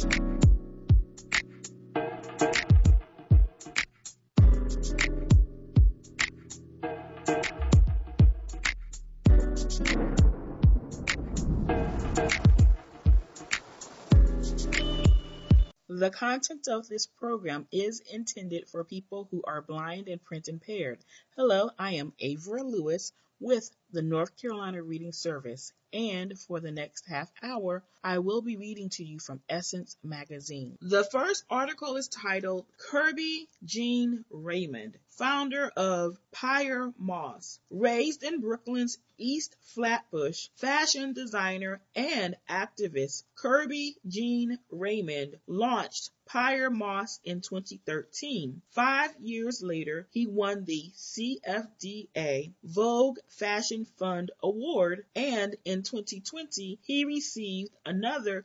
The content of this program is intended for people who are blind and print impaired. Hello, I am Avra Lewis with the North Carolina Reading Service, and for the next half hour, I will be reading to you from Essence Magazine. The first article is titled Kirby Jean Raymond, founder of Pyer Moss. Raised in Brooklyn's East Flatbush, fashion designer and activist Kirby Jean Raymond launched Pyer Moss in 2013. 5 years later, he won the CFDA Vogue Fashion Fund Award, and in 2020, he received another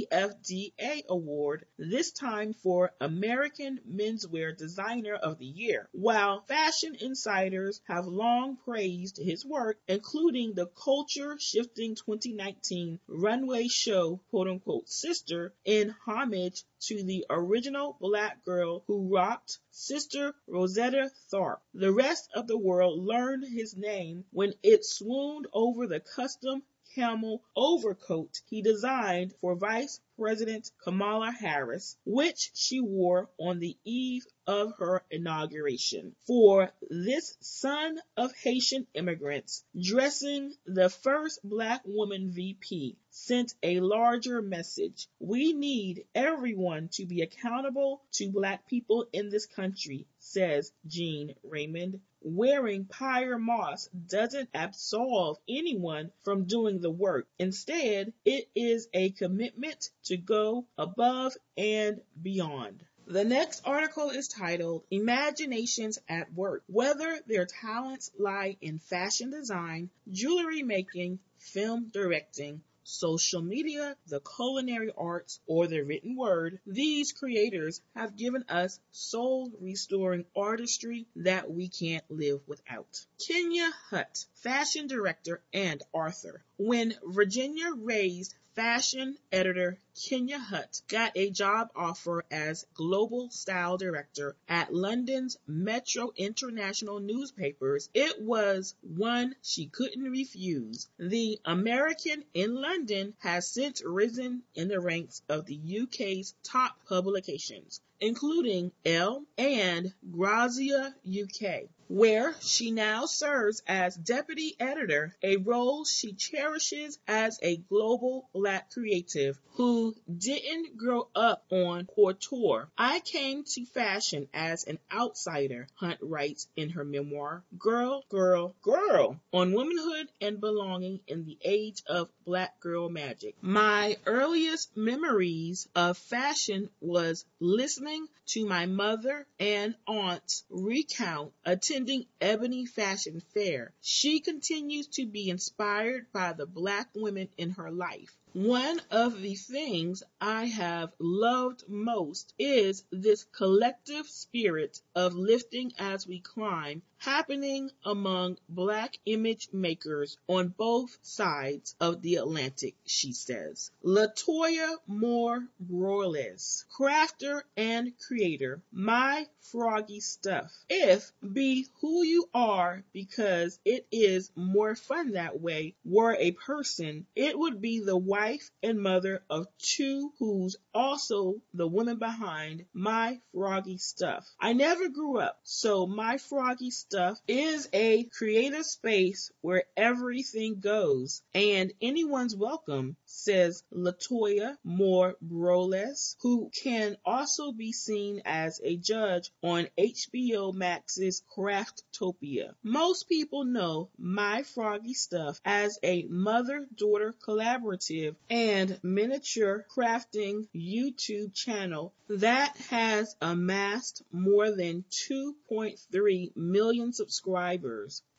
CFDA award, this time for American Menswear Designer of the Year. While fashion insiders have long praised his work, including the culture-shifting 2019 runway show, quote-unquote, Sister, in homage to the original black girl who rocked, Sister Rosetta Tharpe. The rest of the world learned his name when it swooned over the custom camel overcoat he designed for Vice President Kamala Harris, which she wore on the eve of her inauguration. For this son of Haitian immigrants, dressing the first black woman VP sent a larger message. We need everyone to be accountable to black people in this country, says Jean Raymond. Wearing Pyer Moss doesn't absolve anyone from doing the work. Instead, it is a commitment to go above and beyond. The next article is titled Imaginations at Work. Whether their talents lie in fashion design, jewelry making, film directing, social media, the culinary arts, or the written word, these creators have given us soul-restoring artistry that we can't live without. Kenya Hutt, fashion director and author. When Virginia raised fashion editor Kenya Hutt got a job offer as global style director at London's Metro International newspapers, it was one she couldn't refuse. The American in London has since risen in the ranks of the UK's top publications, including Elle and Grazia UK, where she now serves as deputy editor, a role she cherishes as a global black creative who didn't grow up on couture. I came to fashion as an outsider, Hunt writes in her memoir, Girl, Girl, Girl, on womanhood and belonging in the age of black girl magic. My earliest memories of fashion was listening to my mother and aunts recount attending Ebony Fashion Fair. She continues to be inspired by the black women in her life. One of the things I have loved most is this collective spirit of lifting as we climb happening among black image makers on both sides of the Atlantic, she says. Latoya Moore Broyles, crafter and creator, My Froggy Stuff. If be who you are because it is more fun that way were a person, it would be the wife and mother of two who's also the woman behind My Froggy Stuff. I never grew up, so My Froggy Stuff is a creative space where everything goes and anyone's welcome, says Latoya Moore Broyles, who can also be seen as a judge on HBO Max's Craftopia. Most people know My Froggy Stuff as a mother-daughter collaborative and miniature crafting YouTube channel that has amassed more than 2.3 million subscribers.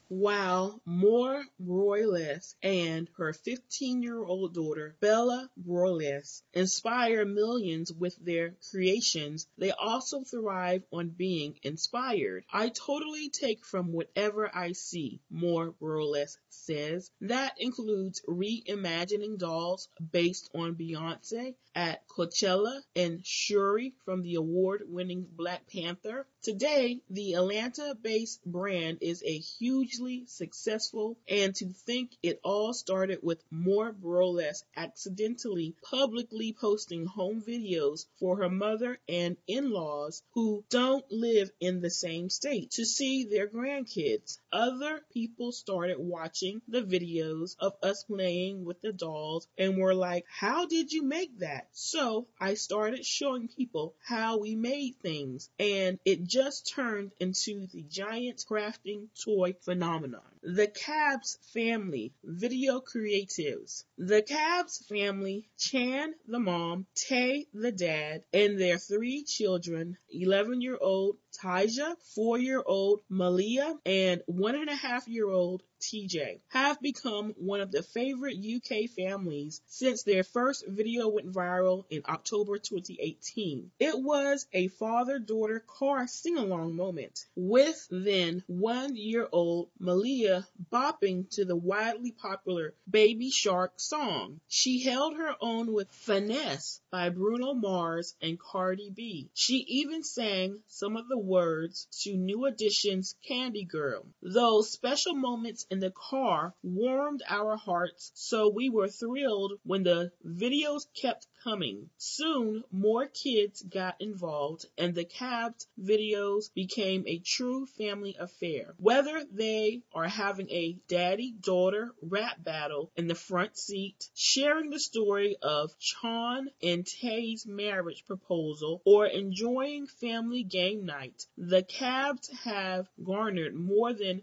While Moore Broyles and her 15-year-old daughter, Bella Broyles, inspire millions with their creations, they also thrive on being inspired. I totally take from whatever I see, Moore Broyles says. That includes reimagining dolls based on Beyonce at Coachella and Shuri from the award-winning Black Panther. Today, the Atlanta-based brand is a hugely successful, and to think it all started with Moore Broyles accidentally publicly posting home videos for her mother and in-laws who don't live in the same state to see their grandkids. Other people started watching the videos of us playing with the dolls and were like, "How did you make that?" So I started showing people how we made things, and it just turned into the giant crafting toy phenomenon. The Cabs family, video creatives. The Cabs family, Chan the mom, Tay the dad, and their 3 children, 11-year-old Taja, 4-year-old Malia, and 1.5-year-old TJ, have become one of the favorite UK families since their first video went viral in October 2018. It was a father-daughter car sing-along moment, with then 1-year-old Malia bopping to the widely popular Baby Shark song. She held her own with Finesse by Bruno Mars and Cardi B. She even sang some of the words to New Edition's Candy Girl. Those special moments in the car warmed our hearts, so we were thrilled when the videos kept coming. Soon, more kids got involved, and the Cabs videos became a true family affair. Whether they are having a daddy-daughter rap battle in the front seat, sharing the story of Chon and Tay's marriage proposal, or enjoying family game night, the Cabs have garnered more than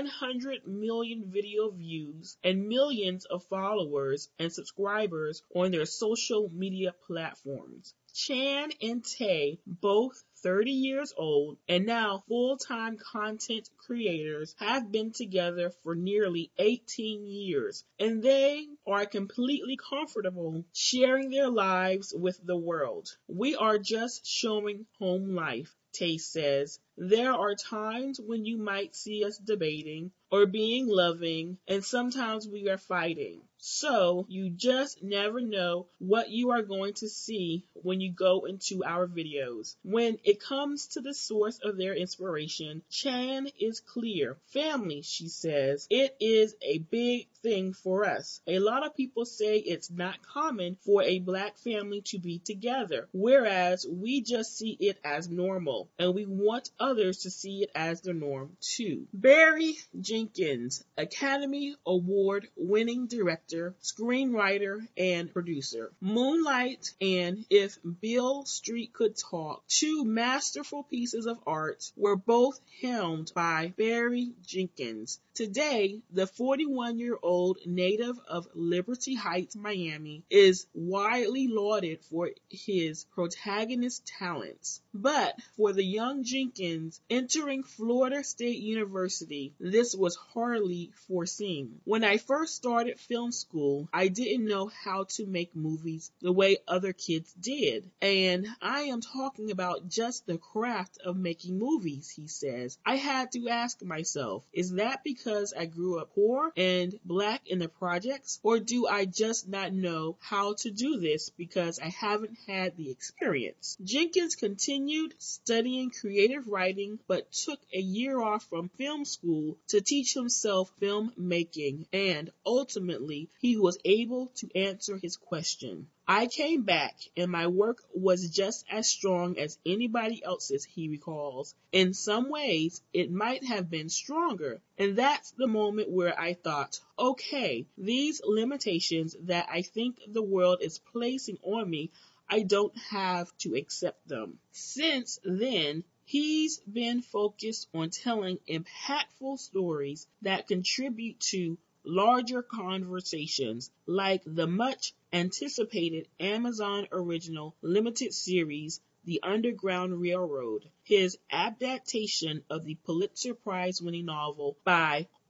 100 million video views and millions of followers and subscribers on their social media platforms. Chan and Tay, both 30 years old and now full-time content creators, have been together for nearly 18 years, and they are completely comfortable sharing their lives with the world. We are just showing home life, Tay says. There are times when you might see us debating or being loving, and sometimes we are fighting. So you just never know what you are going to see when you go into our videos. When it comes to the source of their inspiration, Chan is clear. Family, she says, it is a big thing for us. A lot of people say it's not common for a Black family to be together, whereas we just see it as normal, and we want others to see it as the norm too. Barry Jenkins, Academy Award winning director, screenwriter, and producer. Moonlight and If Beale Street Could Talk, 2 masterful pieces of art, were both helmed by Barry Jenkins. Today, the 41-year-old native of Liberty Heights, Miami, is widely lauded for his protagonist talents. But for the young Jenkins entering Florida State University, this was hardly foreseen. When I first started film school, I didn't know how to make movies the way other kids did. And I am talking about just the craft of making movies, he says. I had to ask myself, is that because I grew up poor and Black in the projects? Or do I just not know how to do this because I haven't had the experience? Jenkins continued studying creative writing, but took a year off from film school to teach himself filmmaking, and ultimately he was able to answer his question. I came back and my work was just as strong as anybody else's, he recalls. In some ways, it might have been stronger. And that's the moment where I thought, okay, these limitations that I think the world is placing on me, I don't have to accept them. Since then, he's been focused on telling impactful stories that contribute to larger conversations, like the much anticipated Amazon original limited series, The Underground Railroad, his adaptation of the Pulitzer Prize winning novel by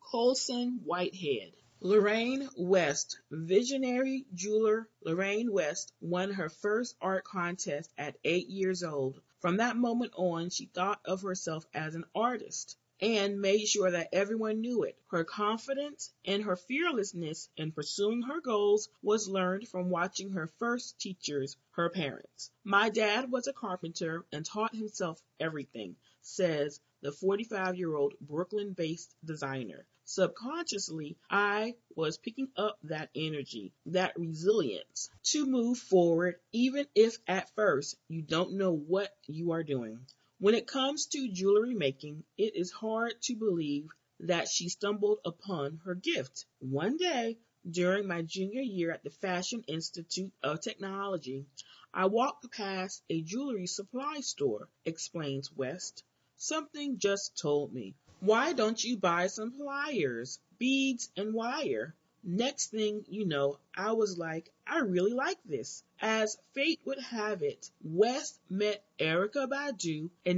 Colson Whitehead. Lorraine West, visionary jeweler Lorraine West, won her first art contest at 8 years old. From that moment on, she thought of herself as an artist and made sure that everyone knew it. Her confidence and her fearlessness in pursuing her goals was learned from watching her first teachers, her parents. My dad was a carpenter and taught himself everything, says the 45-year-old Brooklyn-based designer. Subconsciously, I was picking up that energy, that resilience to move forward, even if at first you don't know what you are doing. When it comes to jewelry making, it is hard to believe that she stumbled upon her gift. One day, during my junior year at the Fashion Institute of Technology, I walked past a jewelry supply store, explains West. Something just told me, why don't you buy some pliers, beads, and wire? Next thing you know, I was like, I really like this. As fate would have it, West met Erykah Badu in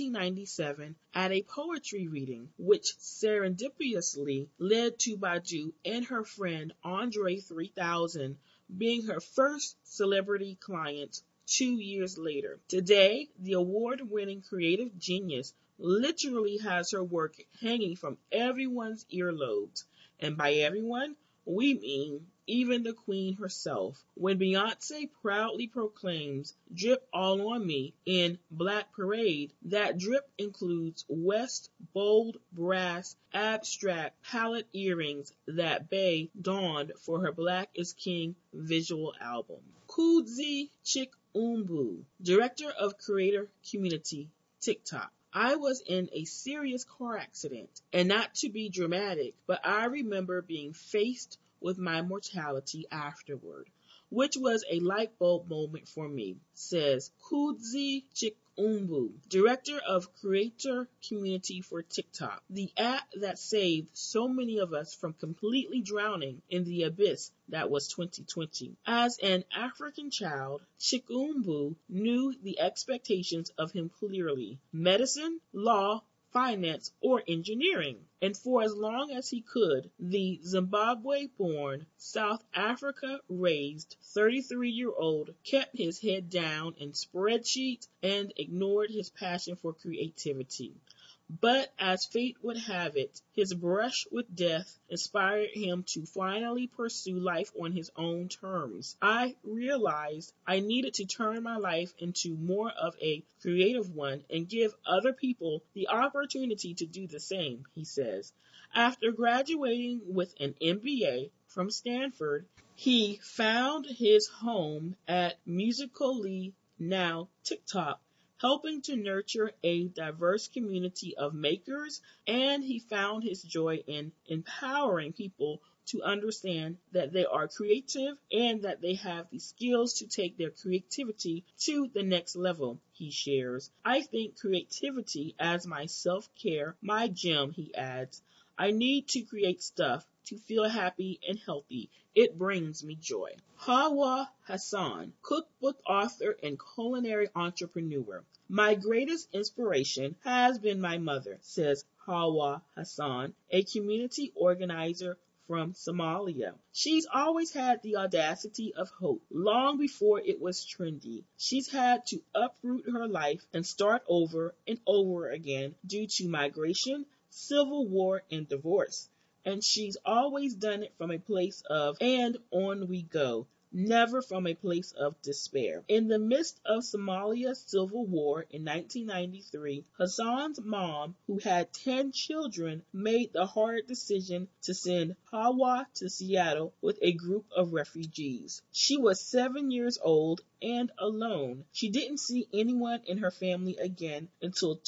1997 at a poetry reading, which serendipitously led to Badu and her friend Andre 3000 being her first celebrity client 2 years later. Today, the award-winning creative genius literally has her work hanging from everyone's earlobes. And by everyone, we mean even the queen herself. When Beyonce proudly proclaims "Drip All on Me" in Black Parade, that drip includes West's bold brass abstract palette earrings that Bey donned for her Black is King visual album. Kudzi Chikumbu, director of creator community TikTok. I was in a serious car accident, and not to be dramatic, but I remember being faced with my mortality afterward, which was a light bulb moment for me, says Kudzi Chikumbu, director of creator community for TikTok, the app that saved so many of us from completely drowning in the abyss that was 2020. As an African child, Chikumbu knew the expectations of him clearly: medicine, law, finance, or engineering. And for as long as he could, the Zimbabwe-born, South Africa-raised 33-year-old kept his head down in spreadsheets and ignored his passion for creativity. But as fate would have it, his brush with death inspired him to finally pursue life on his own terms. I realized I needed to turn my life into more of a creative one and give other people the opportunity to do the same, he says. After graduating with an MBA from Stanford, he found his home at Musical.ly, now TikTok, helping to nurture a diverse community of makers, and he found his joy in empowering people to understand that they are creative and that they have the skills to take their creativity to the next level, he shares. I think creativity as my self-care, my gym, he adds. I need to create stuff to feel happy and healthy. It brings me joy. Hawa Hassan, cookbook author and culinary entrepreneur. My greatest inspiration has been my mother, says Hawa Hassan, a community organizer from Somalia. She's always had the audacity of hope, long before it was trendy. She's had to uproot her life and start over and over again due to migration, civil war, and divorce. And she's always done it from a place of, and on we go, never from a place of despair. In the midst of Somalia's civil war in 1993, Hassan's mom, who had 10 children, made the hard decision to send Hawa to Seattle with a group of refugees. She was 7 years old and alone. She didn't see anyone in her family again until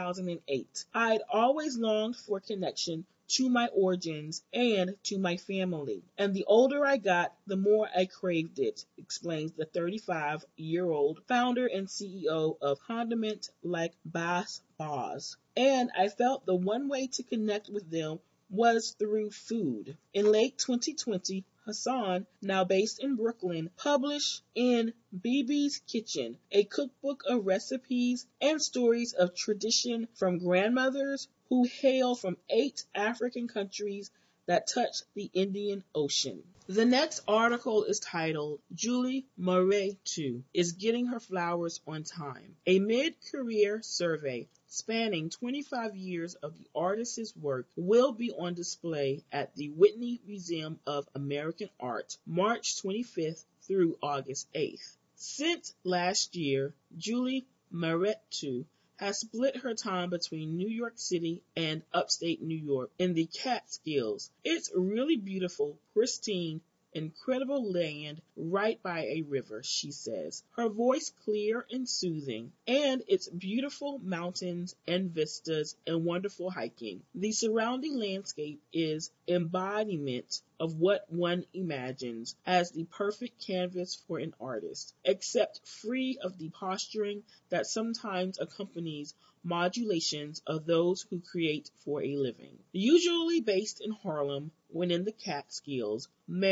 2008. I'd always longed for connection to my origins and to my family. And the older I got, the more I craved it, explains the 35-year-old founder and CEO of Condiment Like Bass Boss. And I felt the one way to connect with them was through food. In late 2020, Hassan, now based in Brooklyn, published in BB's Kitchen, a cookbook of recipes and stories of tradition from grandmothers who hail from 8 African countries that touch the Indian Ocean. The next article is titled Julie Mehretu is Getting Her Flowers on Time. A mid-career survey spanning 25 years of the artist's work will be on display at the Whitney Museum of American Art March 25th through August 8th. Since last year, Julie Mehretu has split her time between New York City and upstate New York in the Catskills. It's really beautiful, pristine, incredible land right by a river, she says. Her voice clear and soothing, and its beautiful mountains and vistas and wonderful hiking. The surrounding landscape is embodiment of what one imagines as the perfect canvas for an artist, except free of the posturing that sometimes accompanies modulations of those who create for a living. Usually based in Harlem, when in the Catskills,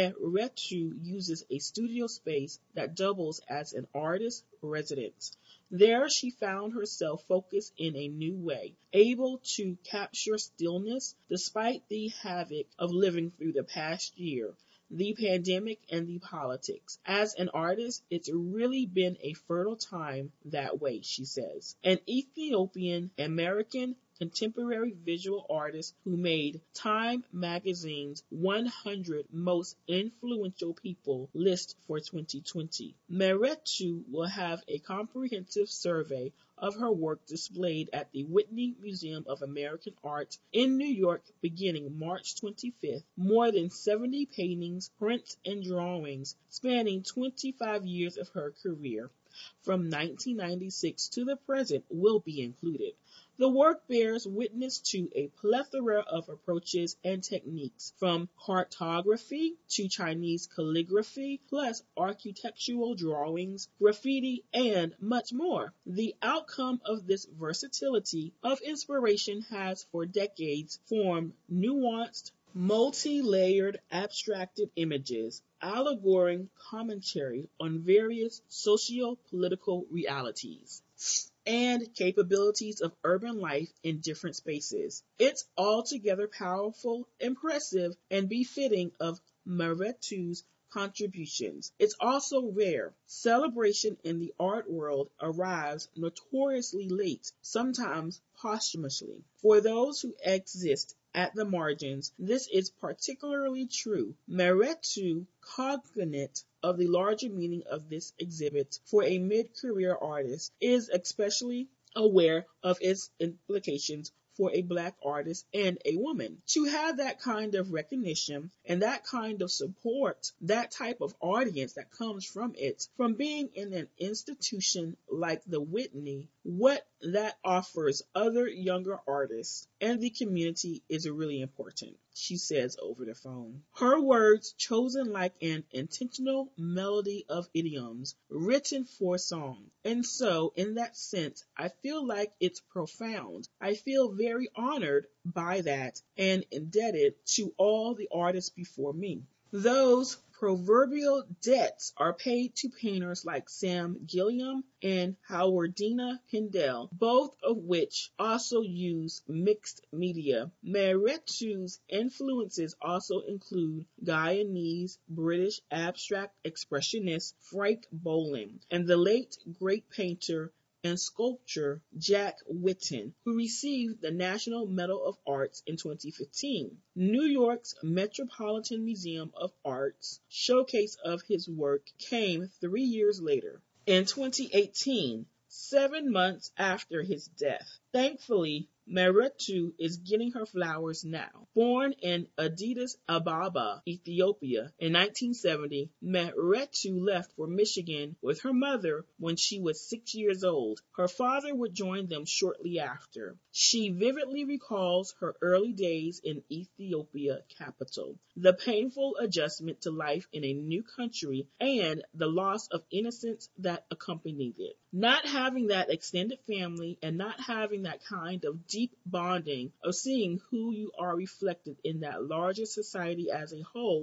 Mehretu uses a studio space that doubles as an artist's residence. There she found herself focused in a new way, able to capture stillness despite the havoc of living through the past year, the pandemic and the politics. As an artist, it's really been a fertile time that way, she says. An Ethiopian American contemporary visual artist who made Time magazine's 100 most influential people list for 2020. Mehretu will have a comprehensive survey of her work displayed at the Whitney Museum of American Art in New York beginning March 25th. More than 70 paintings, prints, and drawings spanning 25 years of her career from 1996 to the present will be included. The work bears witness to a plethora of approaches and techniques, from cartography to Chinese calligraphy, plus architectural drawings, graffiti, and much more. The outcome of this versatility of inspiration has for decades formed nuanced, multi-layered abstracted images, allegoring commentary on various socio-political realities and capabilities of urban life in different spaces. It's altogether powerful, impressive, and befitting of Mehretu's contributions. It's also rare. Celebration in the art world arrives notoriously late, sometimes posthumously. For those who exist at the margins, this is particularly true. Mehretu, cognate of the larger meaning of this exhibit for a mid-career artist, is especially aware of its implications for a Black artist and a woman. To have that kind of recognition and that kind of support, that type of audience that comes from it, from being in an institution like the Whitney, what that offers other younger artists and the community is really important, she says over the phone. Her words chosen like an intentional melody of idioms written for song. And so, in that sense, I feel like it's profound. I feel very honored by that and indebted to all the artists before me. Those proverbial debts are paid to painters like Sam Gilliam and Howardina Kendall, both of which also use mixed media. Mehretu's influences also include Guyanese British abstract expressionist Frank Boland and the late great painter and sculptor Jack Whitten, who received the National Medal of Arts in 2015. New York's Metropolitan Museum of Art's showcase of his work came 3 years later, in 2018, 7 months after his death. Thankfully, Mehretu is getting her flowers now. Born in Addis Ababa, Ethiopia in 1970, Mehretu left for Michigan with her mother when she was 6 years old. Her father would join them shortly after. She vividly recalls her early days in Ethiopia capital, the painful adjustment to life in a new country, and the loss of innocence that accompanied it. Not having that extended family and not having that kind of deep bonding of seeing who you are reflected in that larger society as a whole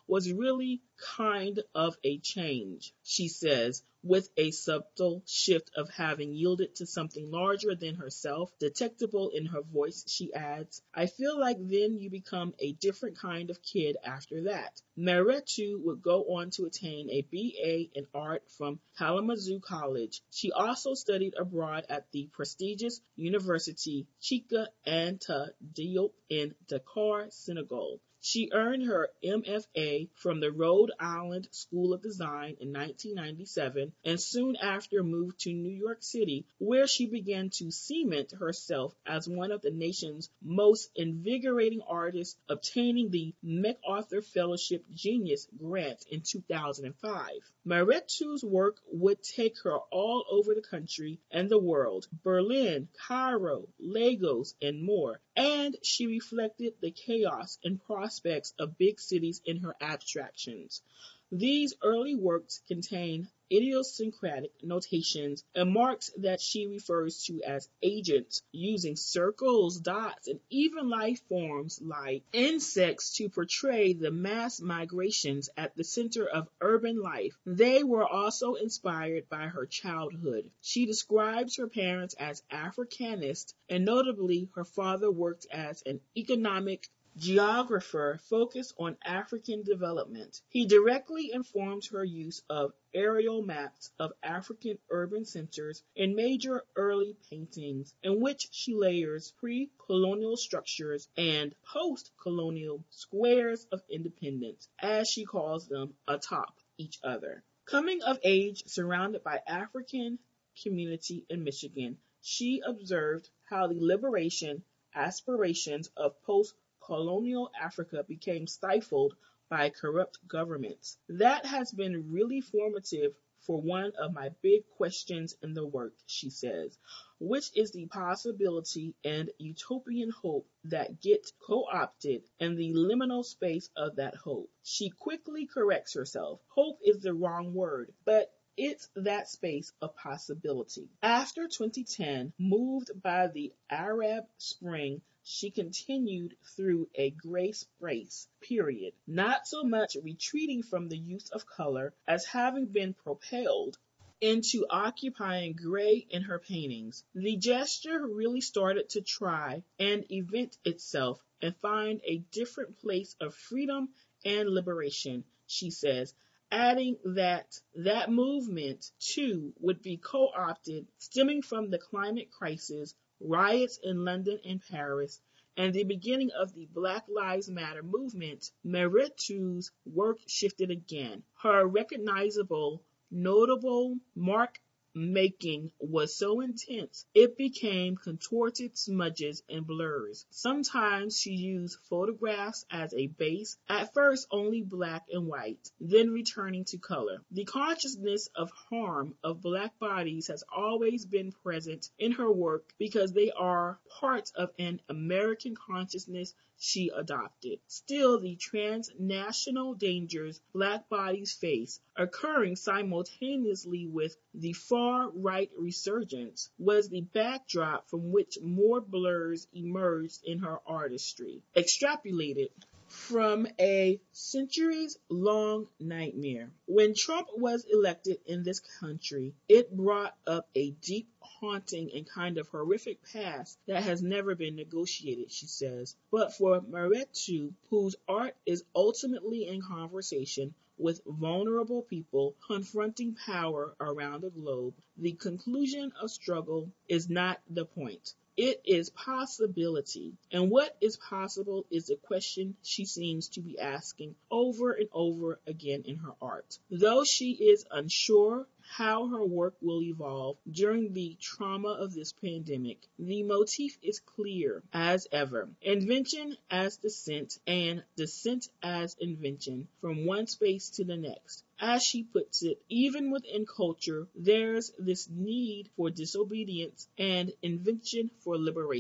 was really kind of a change, she says, with a subtle shift of having yielded to something larger than herself, detectable in her voice. She adds, I feel like then you become a different kind of kid after that. Meretu would go on to attain a BA in art from Kalamazoo College. She also studied abroad at the prestigious University Cheikh Anta Diop in Dakar, Senegal. She earned her MFA from the Rhode Island School of Design in 1997 and soon after moved to New York City, where she began to cement herself as one of the nation's most invigorating artists, obtaining the MacArthur Fellowship Genius Grant in 2005. Meretu's work would take her all over the country and the world, Berlin, Cairo, Lagos, and more, and she reflected the chaos and prospects of big cities in her abstractions. These early works contain idiosyncratic notations and marks that she refers to as agents, using circles, dots, and even life forms like insects to portray the mass migrations at the center of urban life. They were also inspired by her childhood. She describes her parents as Africanist, and notably her father worked as an economic geographer focused on African development. He directly informed her use of aerial maps of African urban centers in major early paintings, in which she layers pre-colonial structures and post-colonial squares of independence, as she calls them, atop each other. Coming of age surrounded by African community in Michigan, she observed how the liberation aspirations of post-colonial Africa became stifled by corrupt governments. That has been really formative for one of my big questions in the work, she says, which is the possibility and utopian hope that get co-opted and the liminal space of that hope. She quickly corrects herself. Hope is the wrong word, but it's that space of possibility. After 2010, moved by the Arab Spring, she continued through a grace period, not so much retreating from the use of color as having been propelled into occupying gray in her paintings. The gesture really started to try and event itself and find a different place of freedom and liberation, she says, adding that that movement, too, would be co-opted, stemming from the climate crisis, riots in London and Paris, and the beginning of the Black Lives Matter movement. Meretu's work shifted again. Her recognizable, notable mark making was so intense it became contorted smudges and blurs. Sometimes she used photographs as a base, at first only black and white, then returning to color. The consciousness of harm of black bodies has always been present in her work because they are part of an American consciousness she adopted. Still, the transnational dangers black bodies face, occurring simultaneously with the far-right resurgence, was the backdrop from which more blurs emerged in her artistry. Extrapolated from a centuries-long nightmare. When Trump was elected in this country, it brought up a deep, haunting, and kind of horrific past that has never been negotiated, she says. But for Meretu, whose art is ultimately in conversation with vulnerable people confronting power around the globe, the conclusion of struggle is not the point. It is possibility. And what is possible is the question she seems to be asking over and over again in her art. Though she is unsure how her work will evolve during the trauma of this pandemic, the motif is clear as ever. Invention as descent and descent as invention from one space to the next. As she puts it, even within culture, there's this need for disobedience and invention for liberation.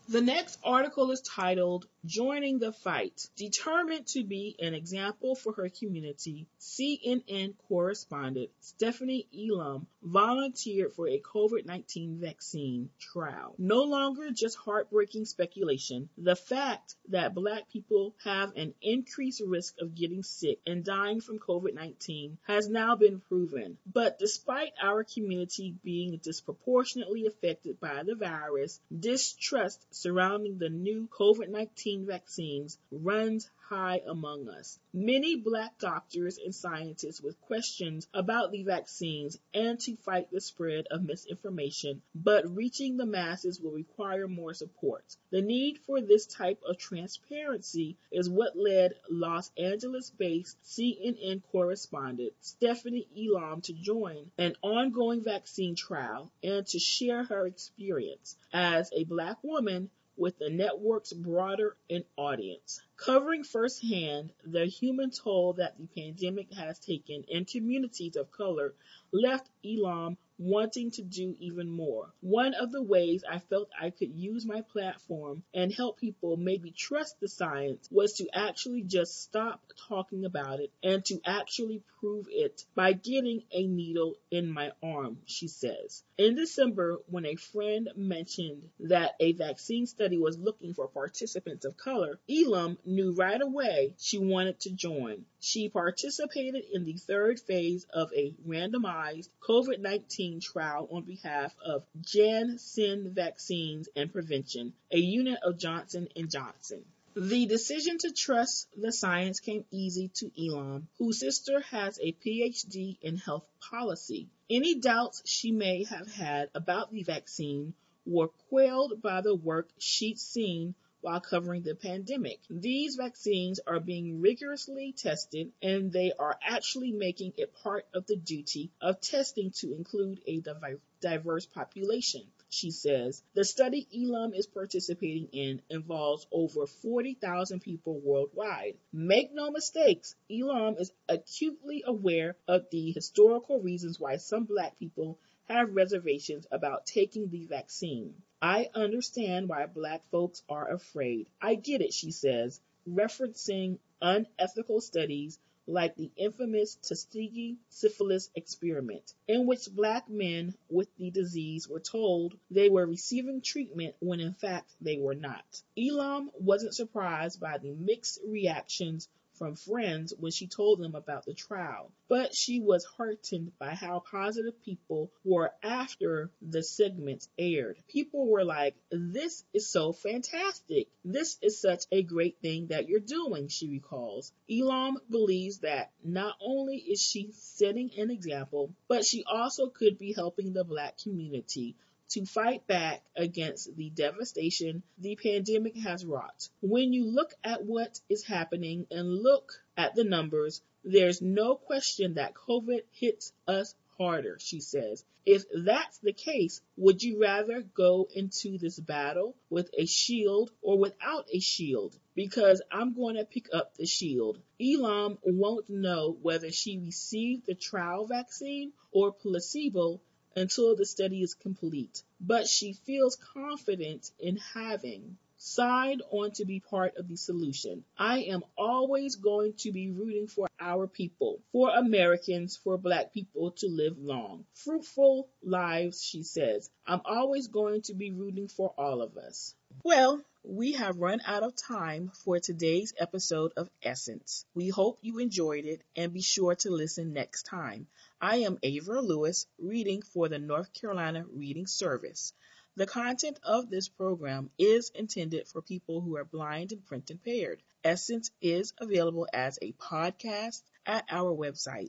The next article is titled Joining the Fight. Determined to be an example for her community, CNN correspondent Stephanie Elam volunteered for a COVID-19 vaccine trial. No longer just heartbreaking speculation, the fact that Black people have an increased risk of getting sick and dying from COVID-19 has now been proven. But despite our community being disproportionately affected by the virus, distrust surrounding the new COVID-19 vaccines runs high among us. Many Black doctors and scientists with questions about the vaccines and to fight the spread of misinformation, but reaching the masses will require more support. The need for this type of transparency is what led Los Angeles-based CNN correspondent Stephanie Elam to join an ongoing vaccine trial and to share her experience as a Black woman with the network's broader audience, covering firsthand the human toll that the pandemic has taken in communities of color, left Elam wanting to do even more. One of the ways I felt I could use my platform and help people maybe trust the science was to actually just stop talking about it and to actually prove it by getting a needle in my arm, she says. In December, when a friend mentioned that a vaccine study was looking for participants of color, Elam knew right away she wanted to join. She participated in the third phase of a randomized COVID-19 trial on behalf of Janssen Vaccines and Prevention, a unit of Johnson & Johnson. The decision to trust the science came easy to Elam, whose sister has a PhD in health policy. Any doubts she may have had about the vaccine were quelled by the work she'd seen while covering the pandemic. These vaccines are being rigorously tested, and they are actually making it part of the duty of testing to include a diverse population, she says. The study Elam is participating in involves over 40,000 people worldwide. Make no mistakes, Elam is acutely aware of the historical reasons why some Black people have reservations about taking the vaccine. I understand why Black folks are afraid. I get it, she says, referencing unethical studies like the infamous Tuskegee syphilis experiment, in which Black men with the disease were told they were receiving treatment when in fact they were not. Elam wasn't surprised by the mixed reactions from friends when she told them about the trial, but she was heartened by how positive people were after the segments aired. People were like, "This is so fantastic. This is such a great thing that you're doing," she recalls. Elam believes that not only is she setting an example, but she also could be helping the Black community to fight back against the devastation the pandemic has wrought. When you look at what is happening and look at the numbers, there's no question that COVID hits us harder, she says. If that's the case, would you rather go into this battle with a shield or without a shield? Because I'm going to pick up the shield. Elam won't know whether she received the trial vaccine or placebo until the study is complete, but she feels confident in having signed on to be part of the solution. I am always going to be rooting for our people, for Americans, for Black people to live long, fruitful lives, she says. I'm always going to be rooting for all of us. Well, we have run out of time for today's episode of Essence. We hope you enjoyed it and be sure to listen next time. I am Avra Lewis, reading for the North Carolina Reading Service. The content of this program is intended for people who are blind and print impaired. Essence is available as a podcast at our website,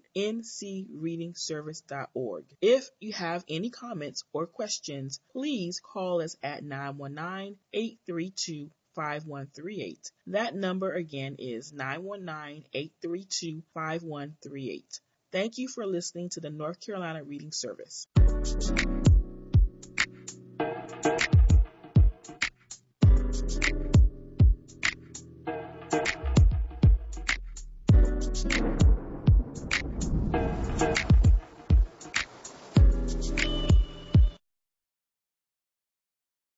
ncreadingservice.org. If you have any comments or questions, please call us at 919-832-5138. That number again is 919-832-5138. Thank you for listening to the North Carolina Reading Service.